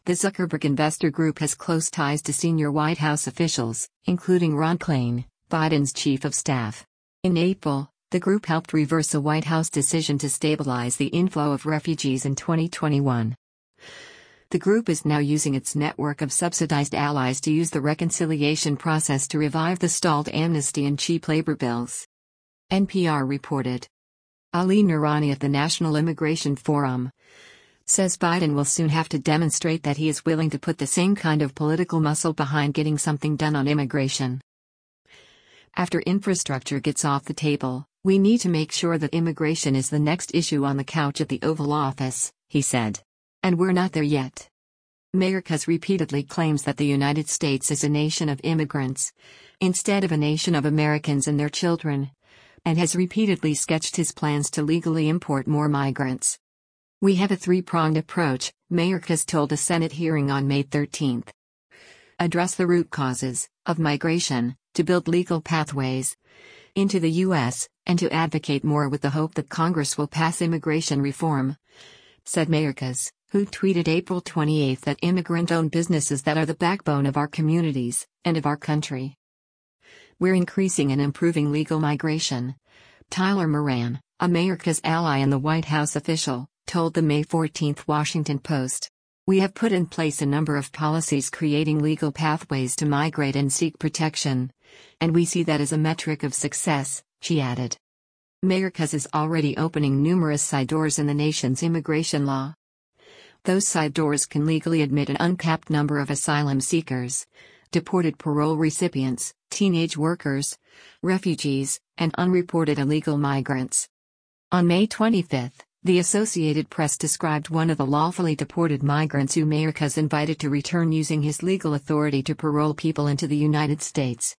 The Zuckerberg Investor Group has close ties to senior White House officials, including Ron Klain, Biden's chief of staff. In April, the group helped reverse a White House decision to stabilize the inflow of refugees in 2021. The group is now using its network of subsidized allies to use the reconciliation process to revive the stalled amnesty and cheap labor bills. NPR reported. Ali Noorani of the National Immigration Forum says Biden will soon have to demonstrate that he is willing to put the same kind of political muscle behind getting something done on immigration. After infrastructure gets off the table, we need to make sure that immigration is the next issue on the couch at the Oval Office, he said. And we're not there yet. Mayorkas repeatedly claims that the United States is a nation of immigrants, instead of a nation of Americans and their children, and has repeatedly sketched his plans to legally import more migrants. We have a three-pronged approach, Mayorkas told a Senate hearing on May 13. Address the root causes of migration, to build legal pathways into the U.S., and to advocate more with the hope that Congress will pass immigration reform, said Mayorkas, who tweeted April 28 that immigrant-owned businesses that are the backbone of our communities and of our country. We're increasing and improving legal migration. Tyler Moran, a Mayorkas ally and the White House official, told the May 14 Washington Post. We have put in place a number of policies creating legal pathways to migrate and seek protection, and we see that as a metric of success, she added. Mayorkas is already opening numerous side doors in the nation's immigration law. Those side doors can legally admit an uncapped number of asylum seekers, deported parole recipients, teenage workers, refugees, and unreported illegal migrants. On May 25, the Associated Press described one of the lawfully deported migrants who Mayorkas invited to return using his legal authority to parole people into the United States.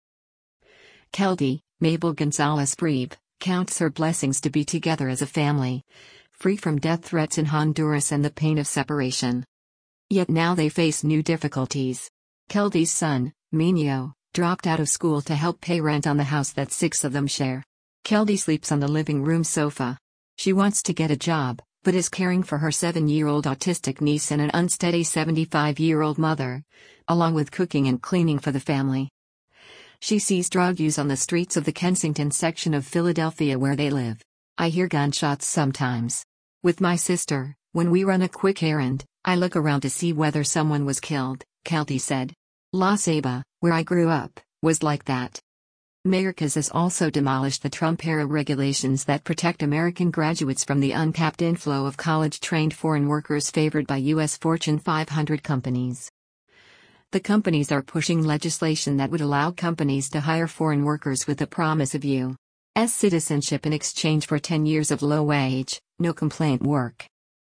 Keldy, Mabel Gonzalez-Briebe, counts her blessings to be together as a family, free from death threats in Honduras and the pain of separation. Yet now they face new difficulties. Keldy's son, Minio, dropped out of school to help pay rent on the house that six of them share. Keldy sleeps on the living room sofa. She wants to get a job, but is caring for her 7-year-old autistic niece and an unsteady 75-year-old mother, along with cooking and cleaning for the family. She sees drug use on the streets of the Kensington section of Philadelphia where they live. I hear gunshots sometimes. With my sister, when we run a quick errand, I look around to see whether someone was killed, Keldy said. La Ceiba, where I grew up, was like that. Mayorkas has also demolished the Trump-era regulations that protect American graduates from the uncapped inflow of college-trained foreign workers favored by U.S. Fortune 500 companies. The companies are pushing legislation that would allow companies to hire foreign workers with the promise of U.S. citizenship in exchange for 10 years of low-wage, no-complaint work.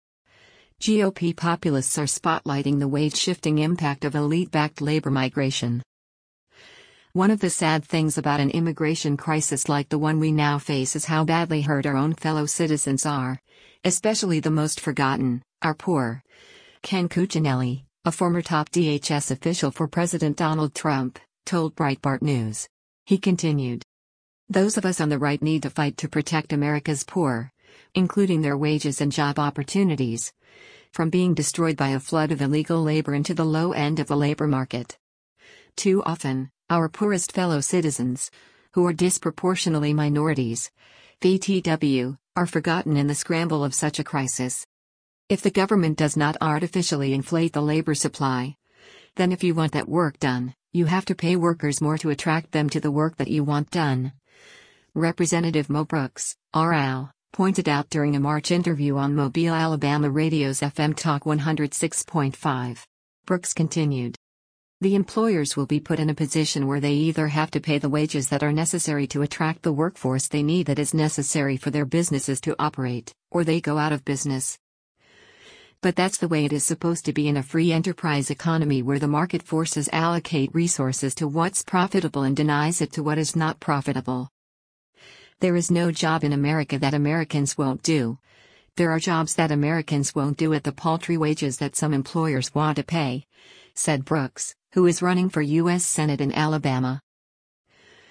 GOP populists are spotlighting the wage-shifting impact of elite-backed labor migration. One of the sad things about an immigration crisis like the one we now face is how badly hurt our own fellow citizens are, especially the most forgotten, our poor. Ken Cuccinelli, a former top DHS official for President Donald Trump, told Breitbart News. He continued. Those of us on the right need to fight to protect America's poor, including their wages and job opportunities, from being destroyed by a flood of illegal labor into the low end of the labor market. Too often, our poorest fellow citizens, who are disproportionately minorities, VTW, are forgotten in the scramble of such a crisis. If the government does not artificially inflate the labor supply, then if you want that work done, you have to pay workers more to attract them to the work that you want done. Representative Mo Brooks, RL, pointed out during a March interview on Mobile, Alabama radio's FM Talk 106.5. Brooks continued. The employers will be put in a position where they either have to pay the wages that are necessary to attract the workforce they need that is necessary for their businesses to operate, or they go out of business. But that's the way it is supposed to be in a free enterprise economy where the market forces allocate resources to what's profitable and denies it to what is not profitable. There is no job in America that Americans won't do. There are jobs that Americans won't do at the paltry wages that some employers want to pay, said Brooks, who is running for U.S. Senate in Alabama.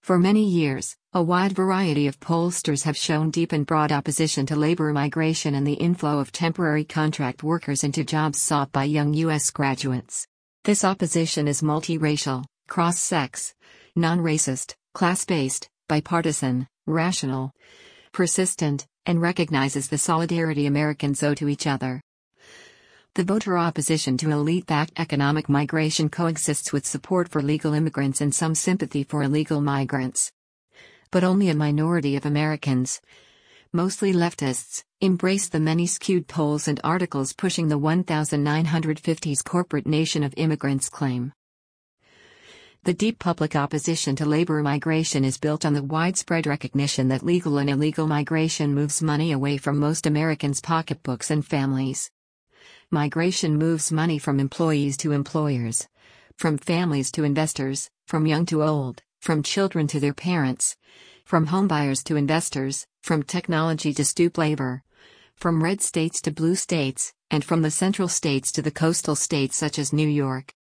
For many years, a wide variety of pollsters have shown deep and broad opposition to labor migration and the inflow of temporary contract workers into jobs sought by young U.S. graduates. This opposition is multiracial, cross-sex, non-racist, class-based, bipartisan, rational, persistent, and recognizes the solidarity Americans owe to each other. The voter opposition to elite-backed economic migration coexists with support for legal immigrants and some sympathy for illegal migrants. But only a minority of Americans, mostly leftists, embrace the many skewed polls and articles pushing the 1950s corporate nation of immigrants claim. The deep public opposition to labor migration is built on the widespread recognition that legal and illegal migration moves money away from most Americans' pocketbooks and families. Migration moves money from employees to employers, from families to investors, from young to old, from children to their parents, from homebuyers to investors, from technology to stoop labor, from red states to blue states, and from the central states to the coastal states such as New York.